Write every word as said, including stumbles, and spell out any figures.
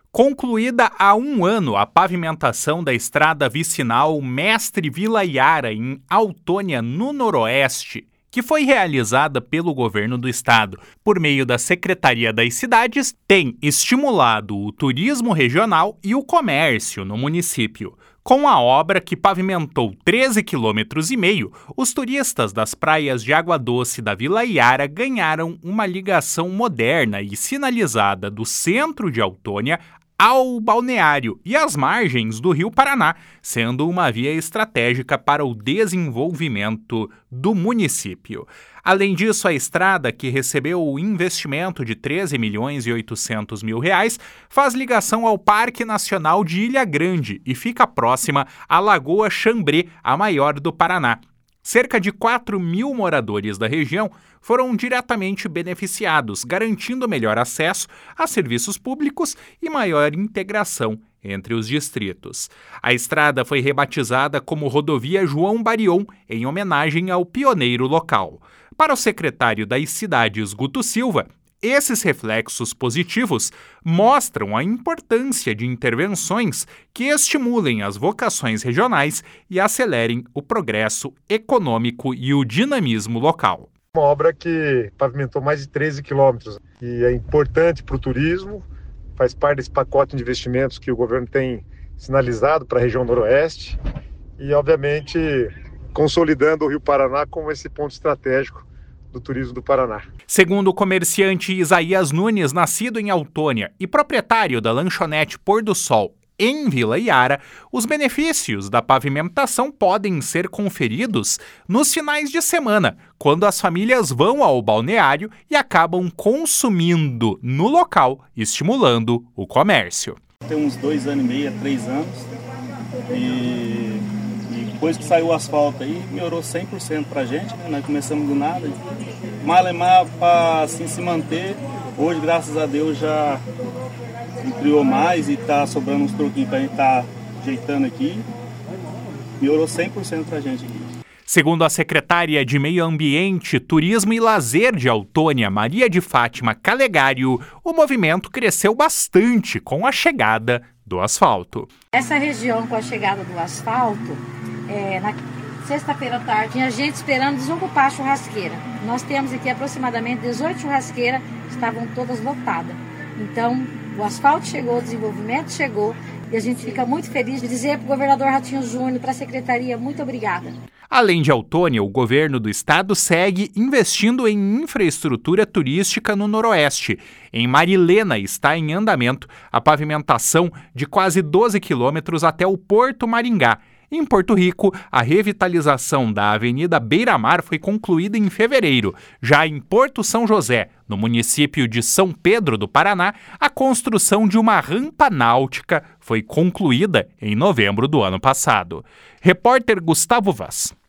Concluída há um ano a pavimentação da estrada vicinal Mestre Vila Iara, em Autônia, no Noroeste, que foi realizada pelo governo do estado por meio da Secretaria das Cidades, tem estimulado o turismo regional e o comércio no município. Com a obra, que pavimentou treze quilômetros e meio, os turistas das praias de Água Doce da Vila Iara ganharam uma ligação moderna e sinalizada do centro de Autônia ao balneário e às margens do Rio Paraná, sendo uma via estratégica para o desenvolvimento do município. Além disso, a estrada, que recebeu o investimento de treze milhões e oitocentos mil reais, faz ligação ao Parque Nacional de Ilha Grande e fica próxima à Lagoa Xambrê, a maior do Paraná. Cerca de quatro mil moradores da região foram diretamente beneficiados, garantindo melhor acesso a serviços públicos e maior integração entre os distritos. A estrada foi rebatizada como Rodovia João Barion, em homenagem ao pioneiro local. Para o secretário das Cidades, Guto Silva, esses reflexos positivos mostram a importância de intervenções que estimulem as vocações regionais e acelerem o progresso econômico e o dinamismo local. Uma obra que pavimentou mais de treze quilômetros e é importante para o turismo, faz parte desse pacote de investimentos que o governo tem sinalizado para a região noroeste e, obviamente, consolidando o Rio Paraná como esse ponto estratégico do turismo do Paraná. Segundo o comerciante Isaías Nunes, nascido em Autônia e proprietário da lanchonete Pôr do Sol em Vila Iara, os benefícios da pavimentação podem ser conferidos nos finais de semana, quando as famílias vão ao balneário e acabam consumindo no local, estimulando o comércio. Tem uns dois anos e meio, três anos, e, e depois que saiu o asfalto aí, melhorou cem por cento pra gente, né? Nós começamos do nada, malemar para assim se manter. Hoje, graças a Deus, já criou mais e tá sobrando uns troquinhos pra gente tá ajeitando aqui. Melhorou cem por cento pra gente aqui. Segundo a secretária de Meio Ambiente, Turismo e Lazer de Autônia, Maria de Fátima Calegário, o movimento cresceu bastante com a chegada do asfalto. Essa região, com a chegada do asfalto, é, na sexta-feira à tarde, tinha gente esperando desocupar a churrasqueira. Nós temos aqui aproximadamente dezoito churrasqueiras, estavam todas lotadas. Então, o asfalto chegou, o desenvolvimento chegou, e a gente fica muito feliz de dizer para o governador Ratinho Júnior, para a secretaria, muito obrigada. Além de Autônia, o governo do estado segue investindo em infraestrutura turística no Noroeste. Em Marilena está em andamento a pavimentação de quase doze quilômetros até o Porto Maringá. Em Porto Rico, a revitalização da Avenida Beira-Mar foi concluída em fevereiro. Já em Porto São José, no município de São Pedro do Paraná, a construção de uma rampa náutica foi concluída em novembro do ano passado. Repórter Gustavo Vaz.